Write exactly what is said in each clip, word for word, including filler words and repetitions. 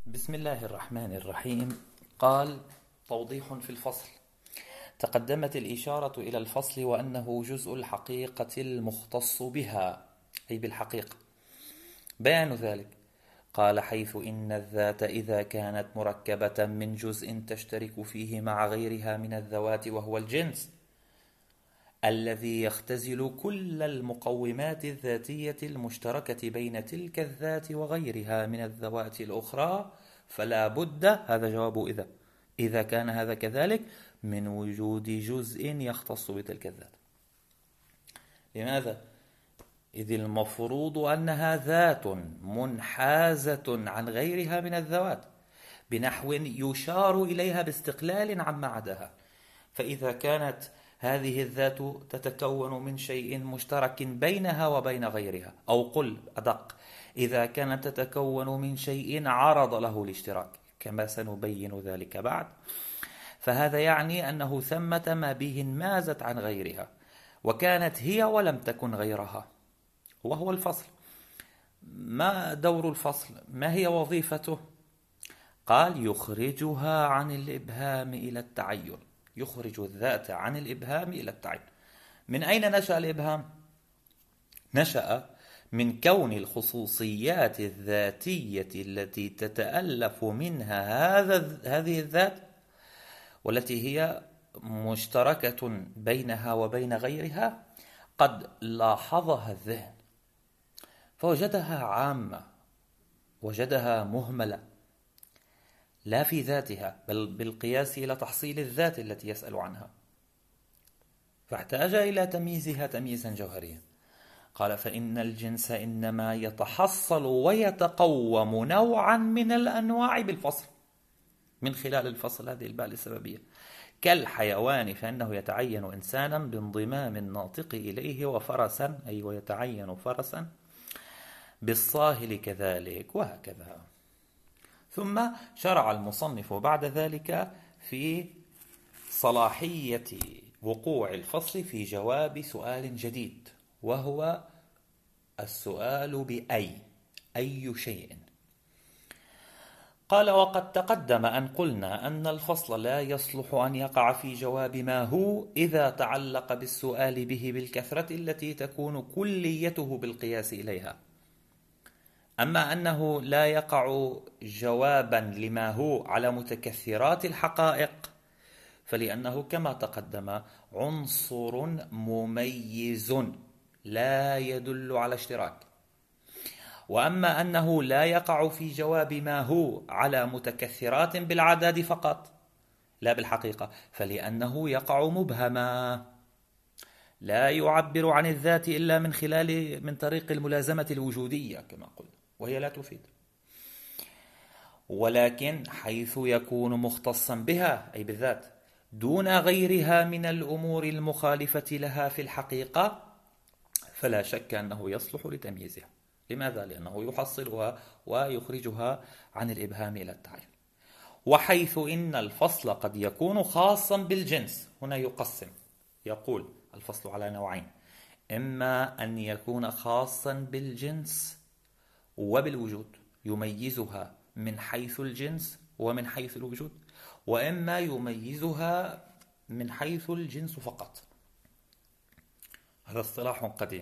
بسم الله الرحمن الرحيم. قال: توضيح في الفصل. تقدمت الإشارة إلى الفصل وأنه جزء الحقيقة المختص بها، أي بالحقيقة. بيان ذلك: قال: حيث إن الذات إذا كانت مركبة من جزء تشترك فيه مع غيرها من الذوات وهو الجنس الذي يختزل كل المقومات الذاتية المشتركة بين تلك الذات وغيرها من الذوات الأخرى، فلا بد، هذا جواب إذا إذا كان هذا كذلك، من وجود جزء يختص بتلك الذات. لماذا؟ إذ المفروض أنها ذات منحازة عن غيرها من الذوات بنحو يشار إليها باستقلال عما عداها. فإذا كانت هذه الذات تتكون من شيء مشترك بينها وبين غيرها، أو قل أدق، إذا كانت تتكون من شيء عرض له الاشتراك كما سنبين ذلك بعد، فهذا يعني أنه ثمة ما به انمازت عن غيرها وكانت هي ولم تكن غيرها، وهو الفصل. ما دور الفصل؟ ما هي وظيفته؟ قال: يخرجها عن الإبهام إلى التعين. يخرج الذات عن الإبهام إلى التعين. من أين نشأ الإبهام؟ نشأ من كون الخصوصيات الذاتية التي تتألف منها هذا هذه الذات، والتي هي مشتركة بينها وبين غيرها، قد لاحظها الذهن فوجدها عامة، وجدها مهملة، لا في ذاتها بل بالقياس إلى تحصيل الذات التي يسأل عنها، فاحتاج إلى تمييزها تمييزا جوهريا. قال: فإن الجنس إنما يتحصل ويتقوم نوعا من الأنواع بالفصل، من خلال الفصل، هذه الباء السببية. كالحيوان فإنه يتعين إنسانا بانضمام الناطق إليه، وفرسا أي ويتعين فرسا بالصاهل كذلك، وهكذا. ثم شرع المصنف بعد ذلك في صلاحية وقوع الفصل في جواب سؤال جديد، وهو السؤال بأي أي شيء. قال: وقد تقدم أن قلنا أن الفصل لا يصلح أن يقع في جواب ما هو إذا تعلق بالسؤال به بالكثرة التي تكون كليته بالقياس إليها. أما أنه لا يقع جوابا لما هو على متكثرات الحقائق، فلأنه كما تقدم عنصر مميز لا يدل على اشتراك. وأما أنه لا يقع في جواب ما هو على متكثرات بالعدد فقط لا بالحقيقة، فلأنه يقع مبهما لا يعبر عن الذات إلا من خلال من طريق الملازمة الوجودية كما قلنا، وهي لا تفيد. ولكن حيث يكون مختصا بها أي بالذات دون غيرها من الأمور المخالفة لها في الحقيقة، فلا شك أنه يصلح لتمييزها. لماذا؟ لأنه يحصلها ويخرجها عن الإبهام إلى التعين. وحيث إن الفصل قد يكون خاصا بالجنس، هنا يقسم، يقول الفصل على نوعين: إما أن يكون خاصا بالجنس وبالوجود يميزها من حيث الجنس ومن حيث الوجود، وإما يميزها من حيث الجنس فقط. هذا اصطلاح قديم.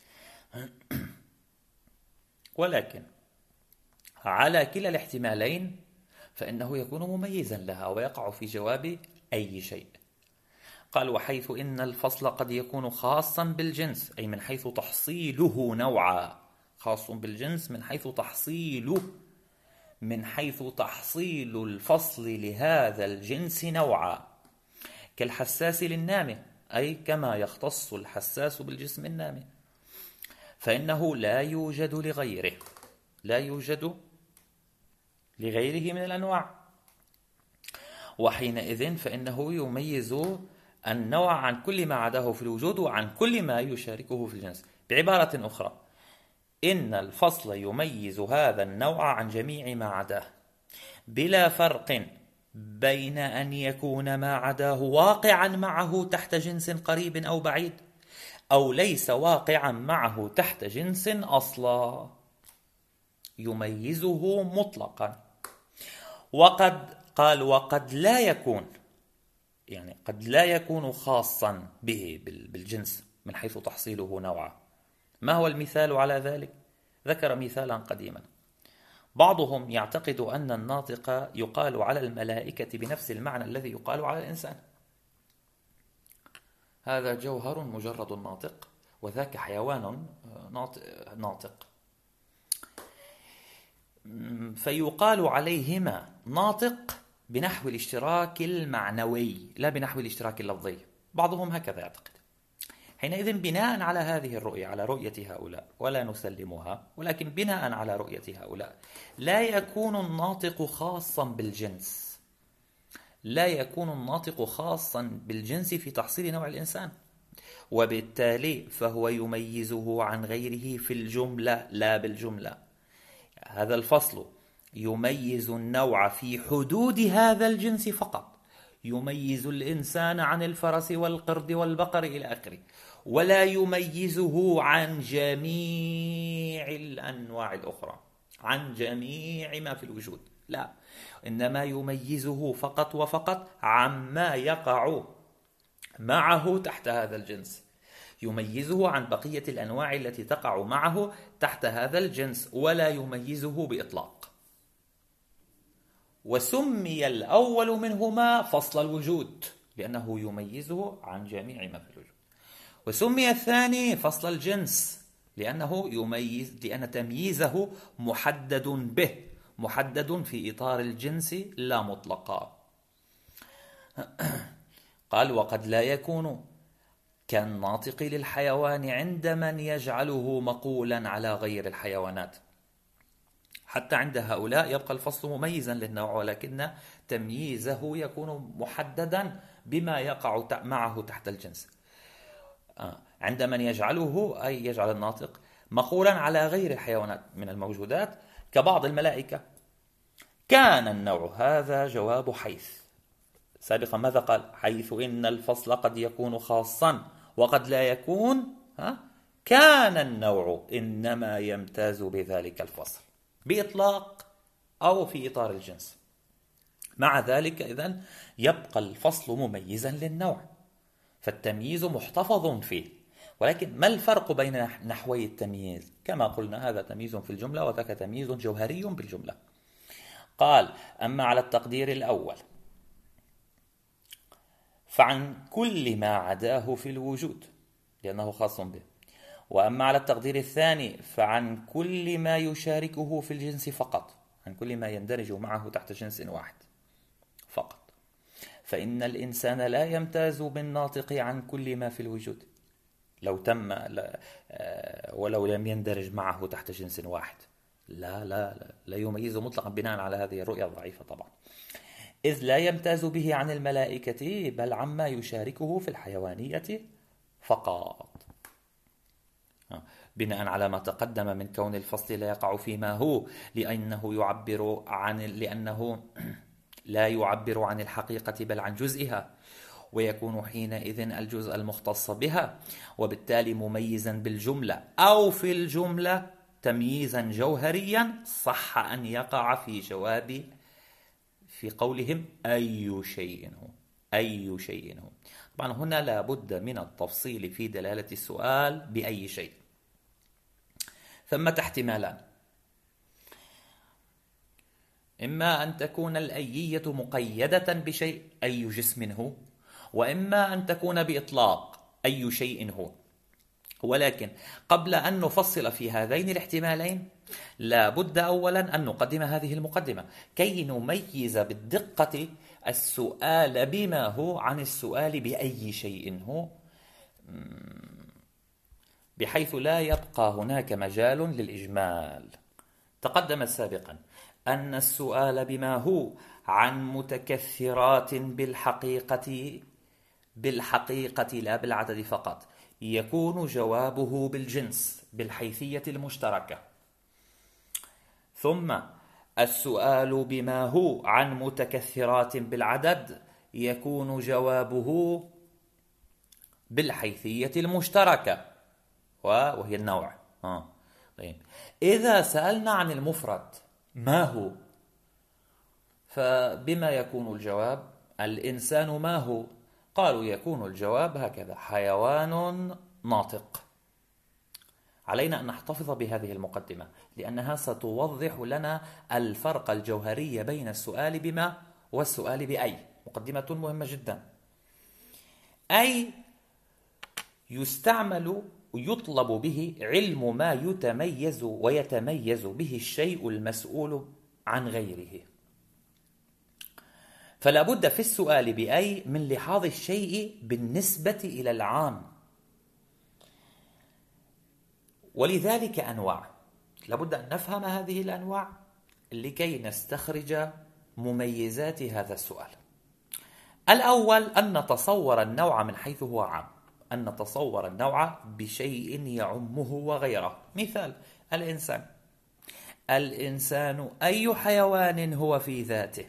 ولكن على كلا الاحتمالين فإنه يكون مميزا لها ويقع في جواب أي شيء. قال: وحيث إن الفصل قد يكون خاصا بالجنس أي من حيث تحصيله نوعا، خاص بالجنس من حيث تحصيله من حيث تحصيل الفصل لهذا الجنس نوعا، كالحساس للنامي، أي كما يختص الحساس بالجسم النامي، فإنه لا يوجد لغيره لا يوجد لغيره من الأنواع، وحينئذ فإنه يميز النوع عن كل ما عداه في الوجود وعن كل ما يشاركه في الجنس. بعبارة أخرى، إن الفصل يميز هذا النوع عن جميع ما عداه بلا فرق بين أن يكون ما عداه واقعا معه تحت جنس قريب أو بعيد، أو ليس واقعا معه تحت جنس أصلا. يميزه مطلقا. وقد قال وقد لا يكون، يعني قد لا يكون خاصا به بالجنس من حيث تحصيله نوعا. ما هو المثال على ذلك؟ ذكر مثالا قديما. بعضهم يعتقد أن الناطق يقال على الملائكة بنفس المعنى الذي يقال على الإنسان. هذا جوهر مجرد ناطق، وذاك حيوان ناطق، فيقال عليهما ناطق بنحو الاشتراك المعنوي لا بنحو الاشتراك اللفظي. بعضهم هكذا يعتقد. حينئذ بناء على هذه الرؤية، على رؤية هؤلاء، ولا نسلمها، ولكن بناء على رؤية هؤلاء لا يكون الناطق خاصا بالجنس، لا يكون الناطق خاصا بالجنس في تحصيل نوع الإنسان، وبالتالي فهو يميزه عن غيره في الجملة لا بالجملة. هذا الفصل يميز النوع في حدود هذا الجنس فقط، يميز الإنسان عن الفرس والقرد والبقر إلى آخره، ولا يميزه عن جميع الأنواع الأخرى، عن جميع ما في الوجود، لا، إنما يميزه فقط وفقط عما يقع معه تحت هذا الجنس، يميزه عن بقية الأنواع التي تقع معه تحت هذا الجنس، ولا يميزه بإطلاق. وسمي الأول منهما فصل الوجود لأنه يميزه عن جميع ما في الوجود، وسمي الثاني فصل الجنس لأنه يميز، لأن تمييزه محدد به، محدد في إطار الجنس لا مطلقا. قال وقد لا يكون كالناطق للحيوان عند من يجعله مقولا على غير الحيوانات. حتى عند هؤلاء يبقى الفصل مميزا للنوع، ولكن تمييزه يكون محددا بما يقع معه تحت الجنس. عند من يجعله، أي يجعل الناطق مقولا على غير الحيوانات من الموجودات كبعض الملائكة. كان النوع هذا جواب حيث. سابقا ماذا قال؟ حيث إن الفصل قد يكون خاصا وقد لا يكون، ها؟ كان النوع إنما يمتاز بذلك الفصل بإطلاق أو في إطار الجنس. مع ذلك إذن يبقى الفصل مميزا للنوع، فالتمييز محتفظ فيه. ولكن ما الفرق بين نحوي التمييز؟ كما قلنا هذا تمييز في الجملة وذاك تمييز جوهري بالجملة. قال أما على التقدير الأول فعن كل ما عداه في الوجود لأنه خاص به، وأما على التقدير الثاني فعن كل ما يشاركه في الجنس فقط، عن كل ما يندرج معه تحت جنس واحد فقط. فإن الإنسان لا يمتاز بالناطق عن كل ما في الوجود لو تم ولو لم يندرج معه تحت جنس واحد، لا لا لا, لا يميزه مطلقا بناء على هذه الرؤية الضعيفة طبعا، إذ لا يمتاز به عن الملائكة بل عما يشاركه في الحيوانية فقط. بناء على ما تقدم من كون الفصل لا يقع فيما هو لأنه يعبر عن لأنه لا يعبر عن الحقيقة بل عن جزئها، ويكون حينئذ الجزء المختص بها وبالتالي مميزا بالجملة أو في الجملة تمييزا جوهريا صح أن يقع في جواب في قولهم أي شيء هو، أي شيء هو. طبعا هنا لابد من التفصيل في دلالة السؤال بأي شيء. ثمة احتمالان: إما أن تكون الأيية مقيدة بشيء أي جسم هو، وإما أن تكون بإطلاق أي شيء هو. ولكن قبل أن نفصل في هذين الاحتمالين لا بد أولا أن نقدم هذه المقدمة كي نميز بالدقة السؤال بما هو عن السؤال بأي شيء هو، بحيث لا يبقى هناك مجال للإجمال. تقدم سابقا أن السؤال بما هو عن متكثرات بالحقيقة بالحقيقة لا بالعدد فقط يكون جوابه بالجنس بالحيثية المشتركة، ثم السؤال بما هو عن متكثرات بالعدد يكون جوابه بالحيثية المشتركة وهي النوع. آه. طيب. إذا سألنا عن المفرد ما هو، فبما يكون الجواب؟ الإنسان ما هو؟ قالوا يكون الجواب هكذا: حيوان ناطق. علينا أن نحتفظ بهذه المقدمة لأنها ستوضح لنا الفرق الجوهري بين السؤال بما والسؤال بأي. مقدمة مهمة جدا. أي يستعمل ويطلب به علم ما يتميز ويتميز به الشيء المسؤول عن غيره. فلا بد في السؤال بأي من لحاظ الشيء بالنسبة إلى العام، ولذلك أنواع. لابد أن نفهم هذه الأنواع لكي نستخرج مميزات هذا السؤال. الأول أن نتصور النوع من حيث هو عام، أن نتصور النوع بشيء يعمه وغيره. مثال: الإنسان. الإنسان أي حيوان هو في ذاته؟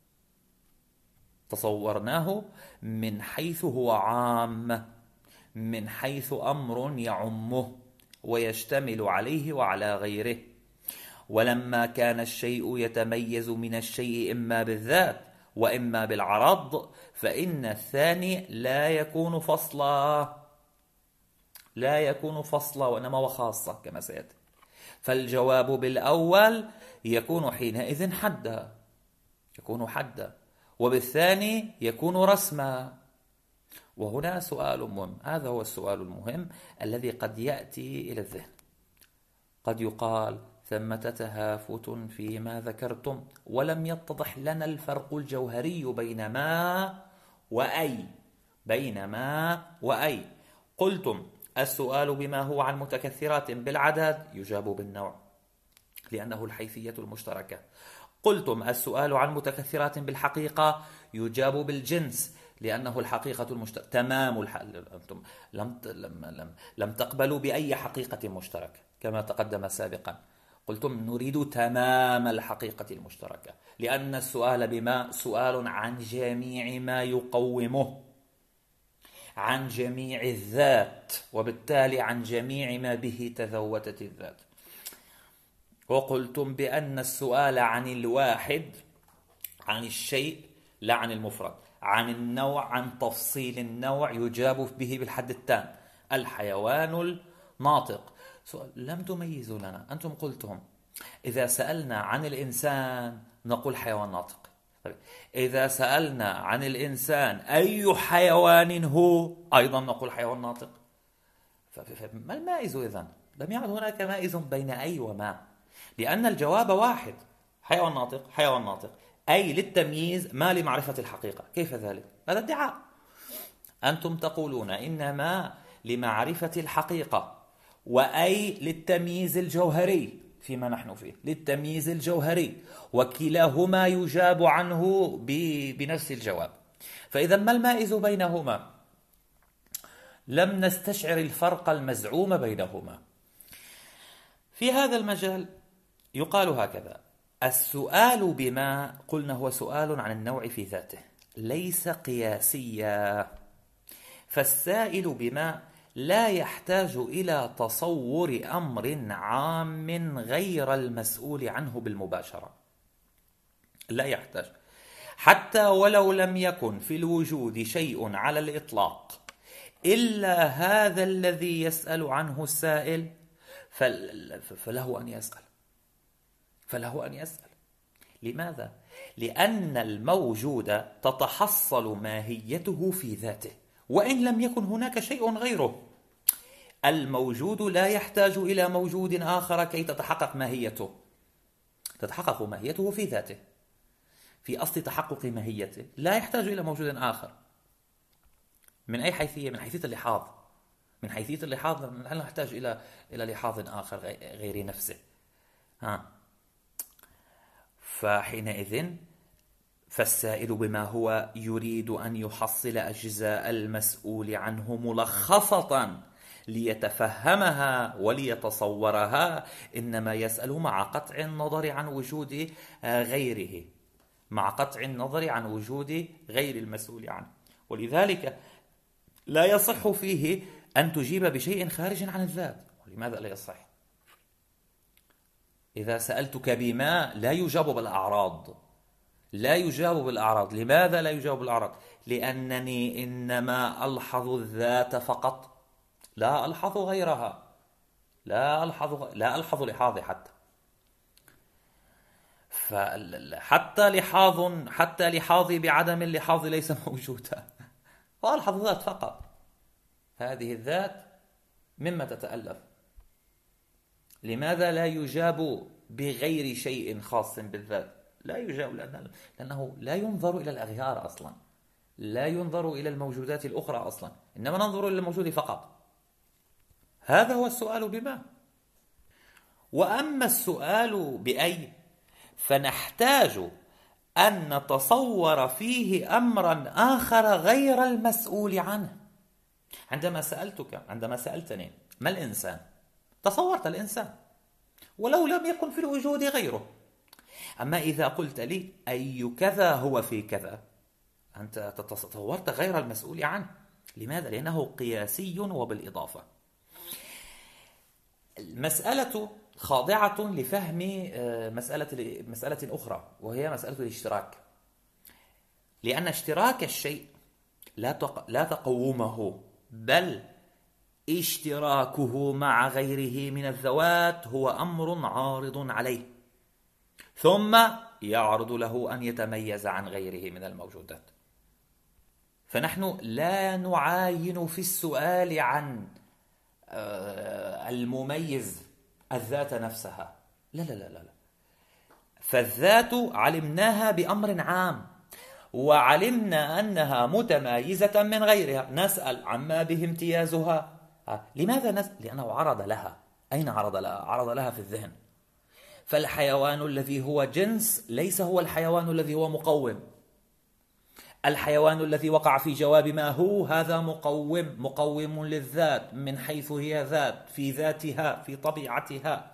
تصورناه من حيث هو عام، من حيث أمر يعمه ويشتمل عليه وعلى غيره. ولما كان الشيء يتميز من الشيء إما بالذات وإما بالعرض، فإن الثاني لا يكون فصلا، لا يكون فصلا وإنما وخاصة كما سيأتي. فالجواب بالأول يكون حينئذ حدا، يكون حدا، وبالثاني يكون رسما. وهنا سؤال مهم، هذا هو السؤال المهم الذي قد يأتي إلى الذهن. قد يقال: ثمة تهافت فيما ذكرتم ولم يتضح لنا الفرق الجوهري بين ما وأي، بين ما وأي. قلتم: السؤال بما هو عن متكثرات بالعدد يجاب بالنوع لأنه الحيثية المشتركة. قلتم: السؤال عن متكثرات بالحقيقة يجاب بالجنس لأنه الحقيقة المشتركة. تمام الحل. أنتم لم لم لم تقبلوا بأي حقيقة مشتركة كما تقدم سابقا. قلتم: نريد تمام الحقيقة المشتركة، لأن السؤال بما سؤال عن جميع ما يقومه، عن جميع الذات، وبالتالي عن جميع ما به تذوتت الذات. وقلتم بأن السؤال عن الواحد، عن الشيء لا عن المفرد، عن النوع، عن تفصيل النوع يجاب به بالحد التام: الحيوان الناطق. سؤال لم تميزوا لنا. أنتم قلتم إذا سألنا عن الإنسان نقول حيوان ناطق. إذا سألنا عن الإنسان أي حيوان هو أيضا نقول حيوان ناطق. فما المائز إذن؟ لم يعد هناك مائز بين أي وما، لأن الجواب واحد: حيوان ناطق، حيوان ناطق. أي للتمييز، ما لمعرفة الحقيقة. كيف ذلك؟ هذا ادعاء. أنتم تقولون إنما لمعرفة الحقيقة، وأي للتمييز الجوهري فيما نحن فيه، للتمييز الجوهري، وكلاهما يجاب عنه بنفس الجواب. فإذا ما المائز بينهما؟ لم نستشعر الفرق المزعوم بينهما. في هذا المجال يقال هكذا: السؤال بما قلنا هو سؤال عن النوع في ذاته، ليس قياسيا. فالسائل بما لا يحتاج إلى تصور أمر عام غير المسؤول عنه بالمباشرة، لا يحتاج. حتى ولو لم يكن في الوجود شيء على الإطلاق إلا هذا الذي يسأل عنه السائل، فله أن يسأل، فله أن يسأل. لماذا؟ لأن الموجود تتحصل ماهيته في ذاته وإن لم يكن هناك شيء غيره. الموجود لا يحتاج إلى موجود آخر كي تتحقق ماهيته، تتحقق ماهيته في ذاته. في أصل تحقق ماهيته لا يحتاج إلى موجود آخر. من أي حيثية؟ من حيثية اللحاظ. من حيثية اللحاظ لا نحتاج إلى إلى لحاظ آخر غير نفسه. ها. فحينئذ فالسائل بما هو يريد أن يحصل أجزاء المسؤول عنه ملخصة ليتفهمها وليتصورها، إنما يسأل مع قطع النظر عن وجود غيره، مع قطع النظر عن وجود غير المسؤول عنه. ولذلك لا يصح فيه أن تجيب بشيء خارج عن الذات. لماذا لا يصح؟ إذا سألتك بما لا يجاب بالأعراض، لا يجاوب بالأعراض. لماذا لا يجاوب بالأعراض؟ لأنني إنما ألحظ الذات فقط، لا ألحظ غيرها، لا ألحظ لا ألحظ لحاظي حتى. فحتى لحاظ حتى لحاظي بعدم اللحاظ ليس موجودا، وألحظ ذات فقط. هذه الذات مما تتألف. لماذا لا يجاب بغير شيء خاص بالذات؟ لا يجاب لأنه, لأنه لا ينظر إلى الأغيار أصلا، لا ينظر إلى الموجودات الأخرى أصلا، إنما ننظر إلى الموجود فقط. هذا هو السؤال بما. وأما السؤال بأي فنحتاج أن نتصور فيه أمرا آخر غير المسؤول عنه. عندما سألتك عندما سألتني ما الإنسان، تصورت الإنسان ولو لم يكن في الوجود غيره. أما إذا قلت لي أي كذا هو في كذا، أنت تصورت غير المسؤول عنه. لماذا؟ لأنه قياسي وبالإضافة. المسألة خاضعة لفهم مسألة مسألة أخرى، وهي مسألة الاشتراك. لأن اشتراك الشيء لا لا تقومه، بل اشتراكه مع غيره من الذوات هو أمر عارض عليه، ثم يعرض له أن يتميز عن غيره من الموجودات. فنحن لا نعاين في السؤال عن المميز الذات نفسها، لا لا لا لا. فالذات علمناها بأمر عام، وعلمنا أنها متميزة من غيرها، نسأل عما به امتيازها. لماذا نسأل؟ لأنه عرض لها. أين عرض لها؟ عرض لها في الذهن. فالحيوان الذي هو جنس ليس هو الحيوان الذي هو مقوم. الحيوان الذي وقع في جواب ما هو، هذا مقوم، مقوم للذات من حيث هي ذات، في ذاتها، في طبيعتها.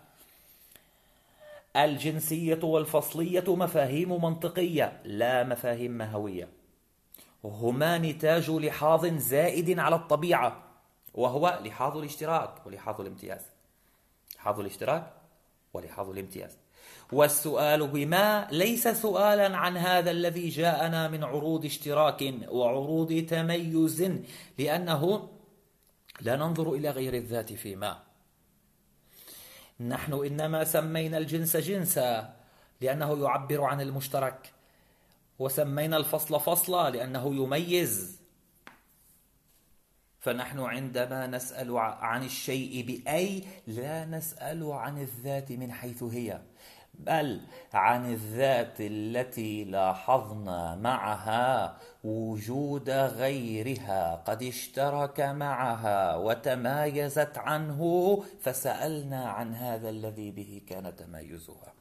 الجنسية والفصلية مفاهيم منطقية لا مفاهيم مهوية، هما نتاج لحاظ زائد على الطبيعة، وهو لحاظ الاشتراك ولحاظ الامتياز. لحاظ الاشتراك ولحاظ الامتياز. والسؤال بما ليس سؤالا عن هذا الذي جاءنا من عروض اشتراك وعروض تميز، لأنه لا ننظر إلى غير الذات فيما. نحن إنما سمينا الجنس جنسا لأنه يعبر عن المشترك، وسمينا الفصل فصلا لأنه يميز. فنحن عندما نسأل عن الشيء بأي لا نسأل عن الذات من حيث هي، بل عن الذات التي لاحظنا معها وجود غيرها قد اشترك معها وتمايزت عنه، فسألنا عن هذا الذي به كان تمايزها.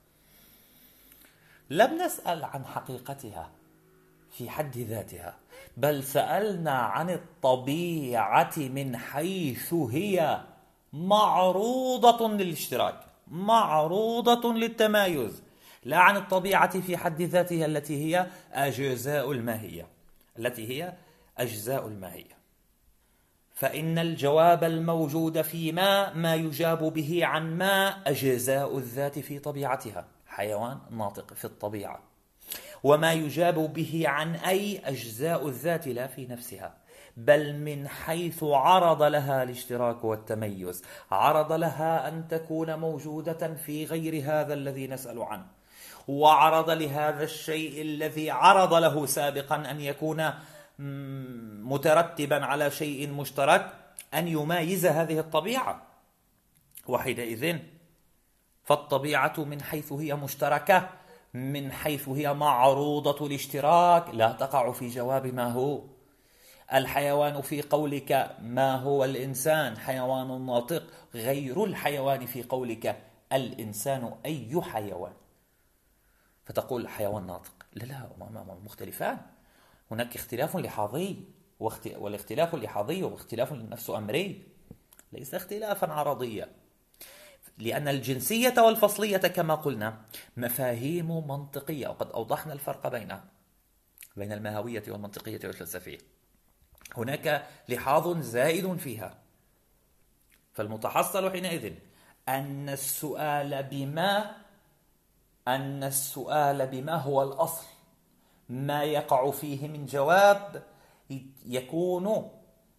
لم نسأل عن حقيقتها في حد ذاتها، بل سألنا عن الطبيعة من حيث هي معروضة للاشتراك، معروضة للتمايز، لا عن الطبيعة في حد ذاتها التي هي أجزاء الماهية، التي هي أجزاء الماهية. فإن الجواب الموجود في ما ما يجاب به عن ما أجزاء الذات في طبيعتها، حيوان ناطق في الطبيعة. وما يجاب به عن أي أجزاء الذات لا في نفسها، بل من حيث عرض لها الاشتراك والتميز، عرض لها أن تكون موجودة في غير هذا الذي نسأل عنه، وعرض لهذا الشيء الذي عرض له سابقا أن يكون مترتبا على شيء مشترك أن يمايز هذه الطبيعة. وحينئذ فالطبيعة من حيث هي مشتركة، من حيث هي معروضة الاشتراك، لا تقع في جواب ما هو. الحيوان في قولك ما هو الإنسان حيوان ناطق غير الحيوان في قولك الإنسان أي حيوان. فتقول حيوان ناطق، لا لا، مختلفان. هناك اختلاف لحاظي، والاختلاف اللحاظي واختلاف نفس أمري، ليس اختلافا عرضيا. لأن الجنسية والفصلية كما قلنا مفاهيم منطقية، وقد أوضحنا الفرق بينها، بين الماهوية والمنطقية والفلسفية. هناك لحاظ زائد فيها. فالمتحصل حينئذ أن السؤال بما أن السؤال بما هو الأصل، ما يقع فيه من جواب يكون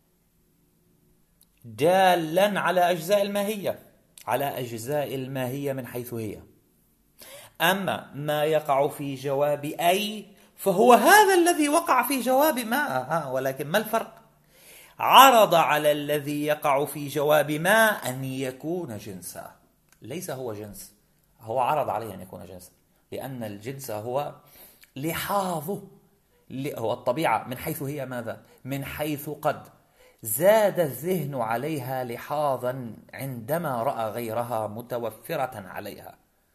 دالا على أجزاء الماهية على أجزاء الماهية من حيث هي. أما ما يقع في جواب أي فهو هذا الذي وقع في جواب ما، ها ولكن ما الفرق؟ عرض على الذي يقع في جواب ما أن يكون جنسا، ليس هو جنس، هو عرض عليه أن يكون جنسا، لأن الجنس هو لحاظه، هو الطبيعة من حيث هي ماذا؟ من حيث قد زاد الذهن عليها لحاظا عندما رأى غيرها متوفرة عليها،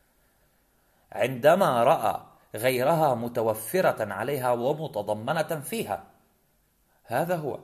عندما رأى غيرها متوفرة عليها ومتضمنة فيها، هذا هو.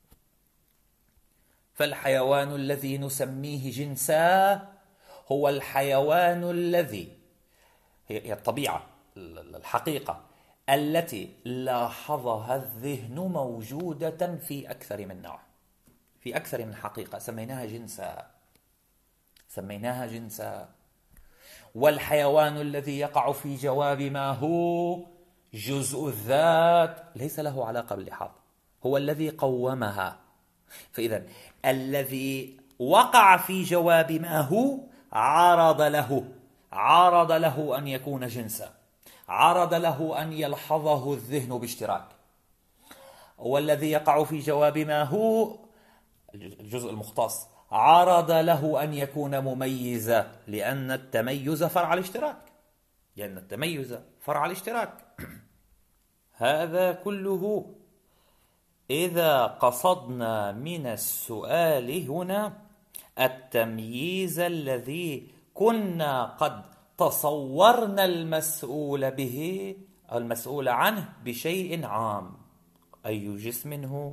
فالحيوان الذي نسميه جنسا هو الحيوان الذي هي الطبيعة الحقيقة التي لاحظها الذهن موجودة في أكثر من نوع، في أكثر من حقيقة، سميناها جنسا، سميناها جنسا. والحيوان الذي يقع في جواب ما هو جزء الذات ليس له علاقة باللحاظ، هو الذي قومها. فإذا الذي وقع في جواب ما هو عرض له عرض له أن يكون جنسا، عرض له أن يلحظه الذهن باشتراك. والذي يقع في جواب ما هو الجزء المختص عرض له أن يكون مميزا، لأن التميز فرع الاشتراك، لأن التميز فرع الاشتراك. هذا كله إذا قصدنا من السؤال هنا التمييز الذي كنا قد تصورنا المسؤول به أو المسؤول عنه بشيء عام، أي جسم هو،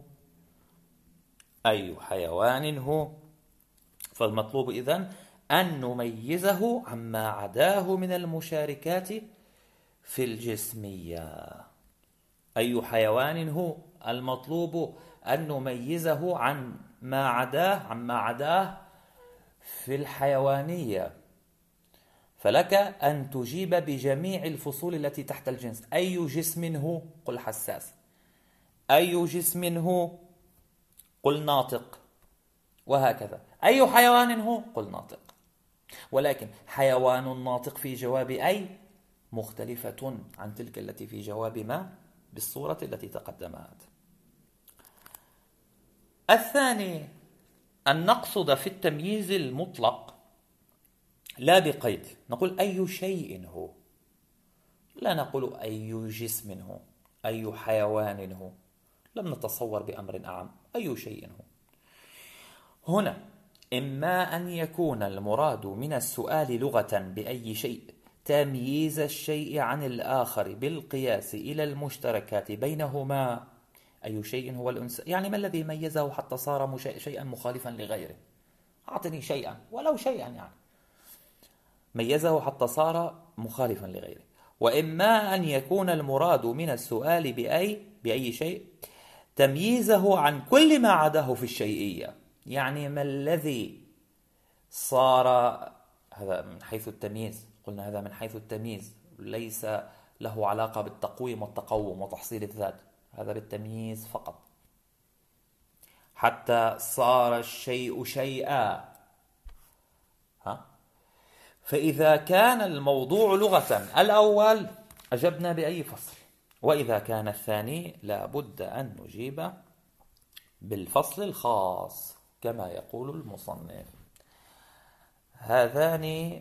أي حيوان هو. فالمطلوب إذن أن نميزه عما عداه من المشاركات في الجسمية. أي حيوان هو، المطلوب أن نميزه عن ما عداه عما عداه في الحيوانية. فلك أن تجيب بجميع الفصول التي تحت الجنس. أي جسم هو؟ قل حساس. أي جسم هو؟ قل ناطق، وهكذا. أي حيوان هو؟ قل ناطق. ولكن حيوان ناطق في جواب أي مختلفة عن تلك التي في جواب ما بالصورة التي تقدمت. الثاني أن نقصد في التمييز المطلق لا بقيد، نقول أي شيء هو، لا نقول أي جسم هو، أي حيوان هو، لم نتصور بأمر أعم، أي شيء هو. هنا إما أن يكون المراد من السؤال لغة بأي شيء تمييز الشيء عن الآخر بالقياس إلى المشتركات بينهما. أي شيء هو الإنسان، يعني ما الذي ميزه حتى صار شيئا مخالفا لغيره؟ أعطني شيئا ولو شيئا، يعني ميزه حتى صار مخالفا لغيره. وإما أن يكون المراد من السؤال بأي بأي شيء تمييزه عن كل ما عداه في الشيئية، يعني ما الذي صار، هذا من حيث التمييز، قلنا هذا من حيث التمييز، ليس له علاقة بالتقويم والتقوم وتحصيل الذات، هذا بالتمييز فقط. حتى صار الشيء شيئا. ها؟ فإذا كان الموضوع لغة الأول أجبنا بأي فصل، وإذا كان الثاني لا بد أن نجيب بالفصل الخاص كما يقول المصنف. هذان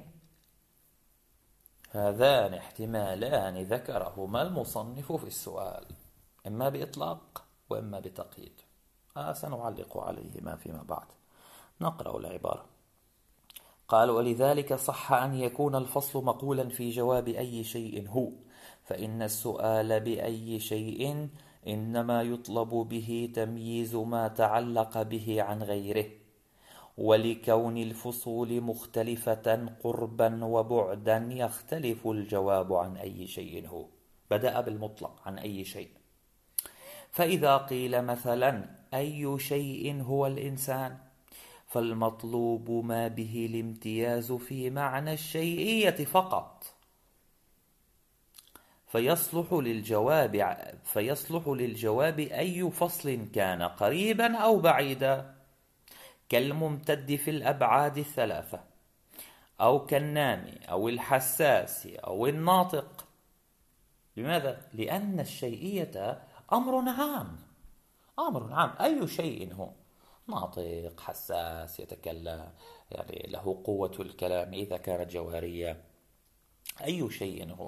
هذان احتمالان ذكرهما المصنف في السؤال، إما بإطلاق وإما بتقييد. آه سنعلق عليهما فيما بعد. نقرأ العبارة. قال: ولذلك صح أن يكون الفصل مقولا في جواب أي شيء هو، فإن السؤال بأي شيء إنما يطلب به تمييز ما تعلق به عن غيره، ولكون الفصول مختلفة قربا وبعدا يختلف الجواب عن أي شيء هو. بدأ بالمطلق عن أي شيء. فإذا قيل مثلا أي شيء هو الإنسان، فالمطلوب ما به الامتياز في معنى الشيئية فقط. فيصلح للجواب فيصلح للجواب أي فصل كان قريبا أو بعيدا، كالممتد في الأبعاد الثلاثة، أو كالنامي أو الحساس أو الناطق. لماذا؟ لأن الشيئية أمر عام، أمر عام، أي شيء هو ناطق، حساس، يتكلم، يعني له قوة الكلام إذا كانت جوهرية، أي شيء هو.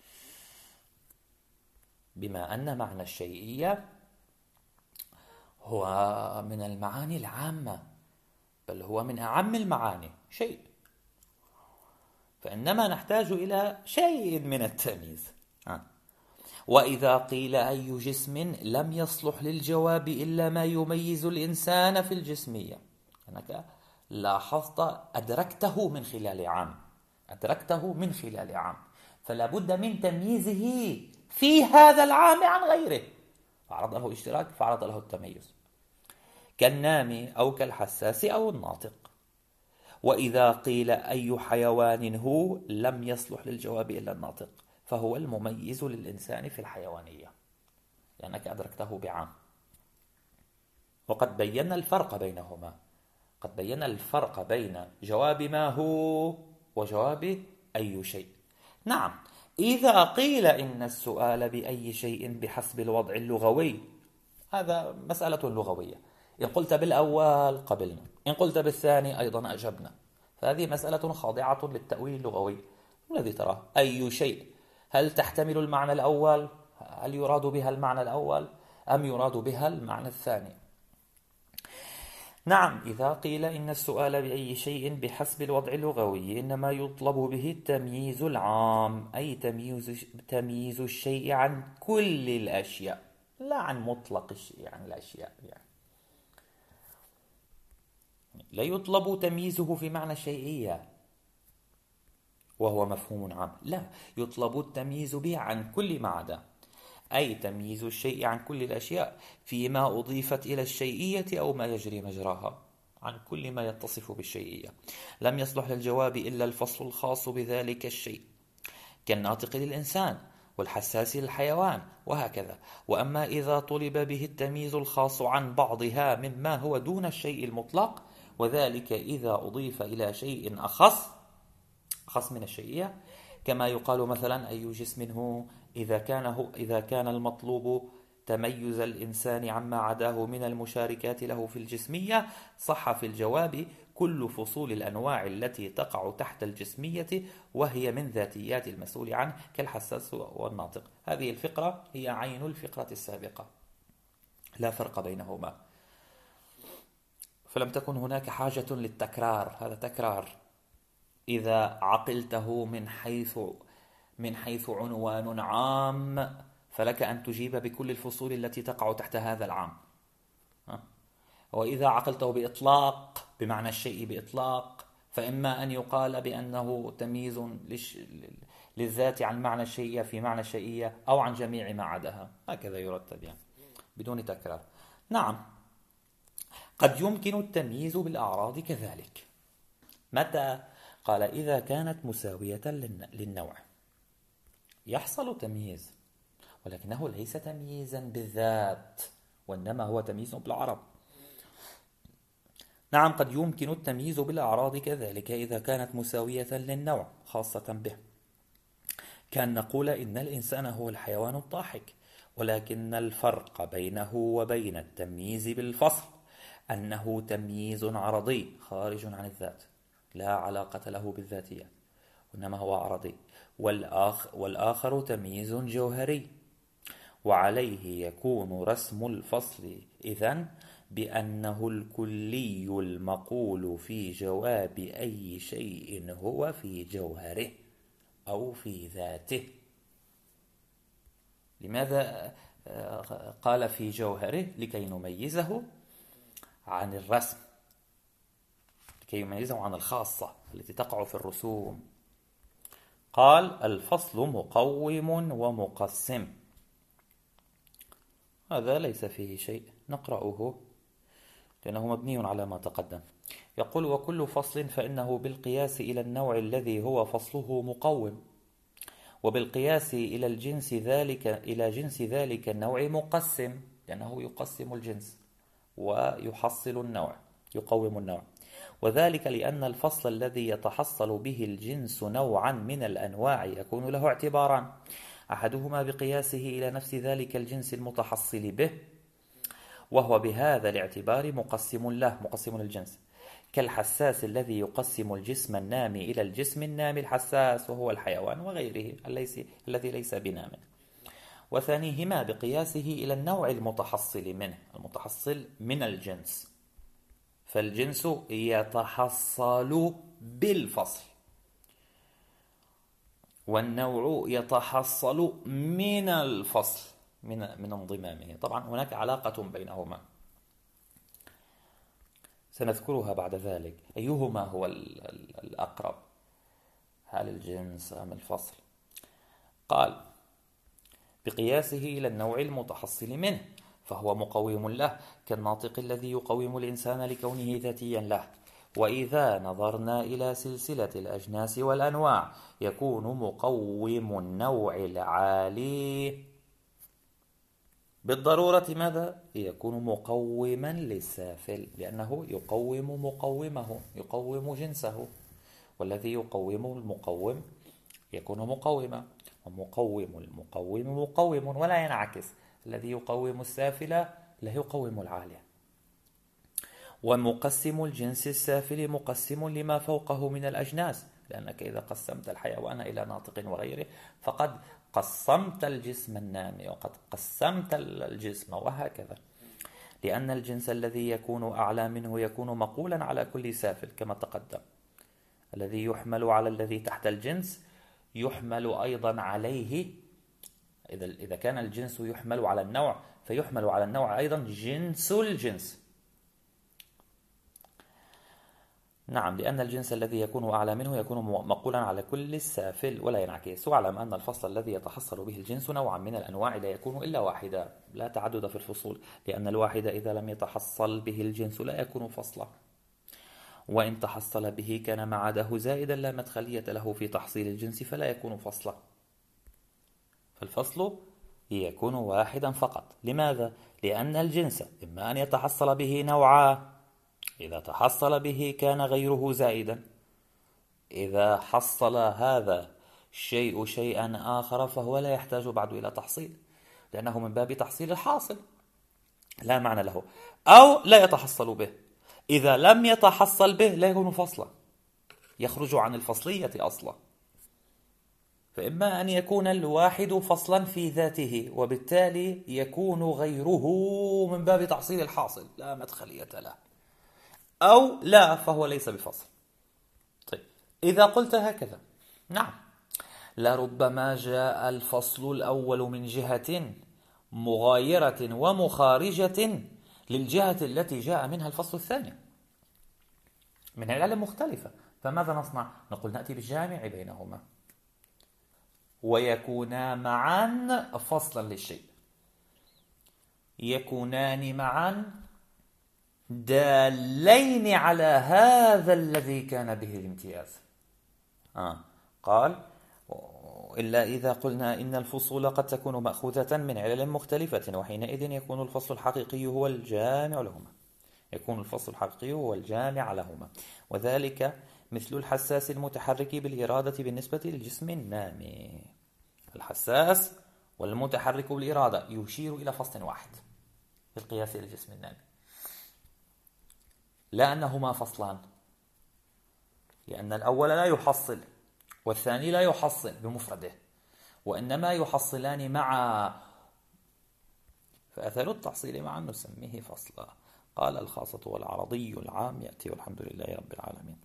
بما أن معنى الشيئية هو من المعاني العامة، بل هو من أعم المعاني، شيء، فإنما نحتاج إلى شيء من التمييز. وإذا قيل أي جسم لم يصلح للجواب إلا ما يميز الإنسان في الجسمية، أنك لاحظت أدركته من خلال عام، أدركته من خلال عام، فلا بد من تمييزه في هذا العام عن غيره، فعرض له اشتراك فعرض له التميز، كالنامي أو كالحساس أو الناطق. وإذا قيل أي حيوان هو لم يصلح للجواب إلا الناطق، فهو المميز للإنسان في الحيوانية، لأنك أدركته بعام. وقد بينا الفرق بينهما، قد بينا الفرق بين جواب ما هو وجواب أي شيء. نعم، إذا قيل إن السؤال بأي شيء بحسب الوضع اللغوي، هذا مسألة لغوية، إن قلت بالأول قبلنا، إن قلت بالثاني أيضا أجبنا، فهذه مسألة خاضعة للتأويل اللغوي. الذي تراه أي شيء، هل تحتمل المعنى الأول؟ هل يراد بها المعنى الأول أم يراد بها المعنى الثاني؟ نعم، إذا قيل إن السؤال بأي شيء بحسب الوضع اللغوي إنما يطلب به التمييز العام، أي تمييز, تمييز الشيء عن كل الأشياء، لا عن مطلق الشيء عن الأشياء، يعني لا يطلب تمييزه في معنى الشيئية وهو مفهوم عام، لا، يطلب التمييز به عن كل ما عدا، أي تمييز الشيء عن كل الأشياء فيما أضيفت إلى الشيئية أو ما يجري مجراها، عن كل ما يتصف بالشيئية. لم يصلح للجواب إلا الفصل الخاص بذلك الشيء، كالناطق للإنسان والحساس للحيوان وهكذا. وأما إذا طلب به التمييز الخاص عن بعضها مما هو دون الشيء المطلق، وذلك إذا أضيف إلى شيء أخص أخص من الشيئية، كما يقال مثلا أي جسم هو، إذا كان, هو إذا كان المطلوب تميز الإنسان عما عداه من المشاركات له في الجسمية، صح في الجواب كل فصول الأنواع التي تقع تحت الجسمية وهي من ذاتيات المسؤول عنه، كالحساس والناطق. هذه الفقرة هي عين الفقرة السابقة، لا فرق بينهما، فلم تكن هناك حاجة للتكرار، هذا تكرار. إذا عقلته من حيث من حيث عنوان عام فلك أن تجيب بكل الفصول التي تقع تحت هذا العام، وإذا عقلته بإطلاق بمعنى الشيء بإطلاق، فإما أن يقال بأنه تمييز للذات عن معنى الشيئية في معنى الشيئية أو عن جميع ما عداها، هكذا يرتب يعني بدون تكرار. نعم، قد يمكن التمييز بالأعراض كذلك. متى؟ قال إذا كانت مساوية للنوع يحصل تمييز، ولكنه ليس تمييزا بالذات، وإنما هو تمييز بالعرض. نعم، قد يمكن التمييز بالأعراض كذلك إذا كانت مساوية للنوع خاصة به، كان نقول إن الإنسان هو الحيوان الضاحك، ولكن الفرق بينه وبين التمييز بالفصل أنه تمييز عرضي خارج عن الذات، لا علاقة له بالذاتية، وإنما هو عرضي. والآخر, والآخر تمييز جوهري، وعليه يكون رسم الفصل إذن بأنه الكلي المقول في جواب أي شيء هو في جوهره أو في ذاته. لماذا قال في جوهره؟ لكي نميزه عن الرسم، لكي يميزه عن الخاصة التي تقع في الرسوم. قال الفصل مقوم ومقسم، هذا ليس فيه شيء، نقرأه لأنه مبني على ما تقدم. يقول وكل فصل فإنه بالقياس إلى النوع الذي هو فصله مقوم، وبالقياس إلى الجنس ذلك إلى جنس ذلك النوع مقسم، لأنه يقسم الجنس ويحصل النوع، يقوم النوع. وذلك لأن الفصل الذي يتحصل به الجنس نوعا من الأنواع يكون له اعتباران: أحدهما بقياسه إلى نفس ذلك الجنس المتحصل به، وهو بهذا الاعتبار مقسم له، مقسم للجنس، كالحساس الذي يقسم الجسم النامي إلى الجسم النامي الحساس وهو الحيوان وغيره الذي ليس بنام. وثانيهما بقياسه إلى النوع المتحصل منه، المتحصل من الجنس، فالجنس يتحصل بالفصل والنوع يتحصل من الفصل، من من انضمامه. طبعا هناك علاقة بينهما سنذكرها بعد ذلك. أيهما هو الأقرب، هل الجنس أم الفصل؟ قال: بقياسه إلى النوع المتحصل منه فهو مقوم له، كالناطق الذي يقوم الإنسان لكونه ذاتيا له. وإذا نظرنا إلى سلسلة الأجناس والأنواع يكون مقوم النوع العالي بالضرورة ماذا؟ يكون مقوما للسافل، لأنه يقوم مقومه، يقوم جنسه، والذي يقوم المقوم يكون مقوما، ومقوم المقوم مقوم، ولا ينعكس. الذي يقوم السافل لا يقوم العالي. ومقسم الجنس السافل مقسم لما فوقه من الأجناس، لأنك إذا قسمت الحيوان إلى ناطق وغيره فقد قسمت الجسم النامي وقد قسمت الجسم وهكذا، لأن الجنس الذي يكون أعلى منه يكون مقولا على كل سافل كما تقدم. الذي يحمل على الذي تحت الجنس يحمل أيضا عليه، إذا إذا كان الجنس يحمل على النوع فيحمل على النوع أيضا جنس الجنس. نعم، لأن الجنس الذي يكون أعلى منه يكون مقولا على كل السافل ولا ينعكس. واعلم أن الفصل الذي يتحصل به الجنس نوعا من الأنواع لا يكون إلا واحدا، لا تعدد في الفصول، لأن الواحد إذا لم يتحصل به الجنس لا يكون فصلا، وإن تحصل به كان ما عداه زائدا لا مدخلية له في تحصيل الجنس فلا يكون فصلا. فالفصل يكون واحدا فقط. لماذا؟ لأن الجنس إما أن يتحصل به نوعا، إذا تحصل به كان غيره زائدا، إذا حصل هذا الشيء شيئا آخر فهو لا يحتاج بعد إلى تحصيل، لأنه من باب تحصيل الحاصل لا معنى له، أو لا يتحصل به. إذا لم يتحصل به لا يكون فصلا، يخرج عن الفصلية أصلا. فإما أن يكون الواحد فصلا في ذاته وبالتالي يكون غيره من باب تحصيل الحاصل لا مدخلية له، أو لا فهو ليس بفصل. طيب، إذا قلت هكذا نعم، لربما جاء الفصل الأول من جهة مغايرة ومخارجة للجهة التي جاء منها الفصل الثاني من علل مختلفة، فماذا نصنع؟ نقول نأتي بالجامع بينهما ويكونا معا فصلا للشيء، يكونان معا دالين على هذا الذي كان به الامتياز. آه. قال: إلا إذا قلنا إن الفصول قد تكون مأخوذة من علل مختلفة، وحينئذ يكون الفصل الحقيقي هو الجامع لهما، يكون الفصل الحقيقي هو الجامع لهما، وذلك مثل الحساس المتحرك بالإرادة بالنسبة للجسم النامي. الحساس والمتحرك بالإرادة يشير إلى فصل واحد في القياس إلى الجسم النامي، لا أنهما فصلان، لأن الأول لا يحصل والثاني لا يحصل بمفرده، وإنما يحصلان معا، فأثر التحصيل معا نسميه فصلا. قال: الخاصة والعرضي العام يأتي، والحمد لله رب العالمين.